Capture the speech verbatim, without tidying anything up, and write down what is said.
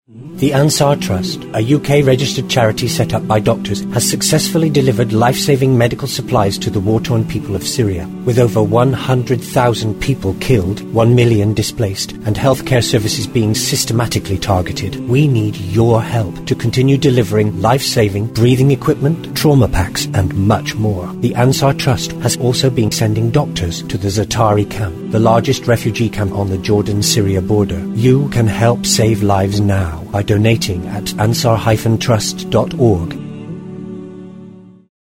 The Ansar Trust, a U K-registered charity set up by doctors, has successfully delivered life-saving medical supplies to the war-torn people of Syria. With over one hundred thousand people killed, one million displaced, and healthcare services being systematically targeted, we need your help to continue delivering life-saving breathing equipment, trauma packs, and much more. The Ansar Trust has also been sending doctors to the Zaatari camp, the largest refugee camp on the Jordan-Syria border. You can help save lives now by donating at ansar dash trust dot org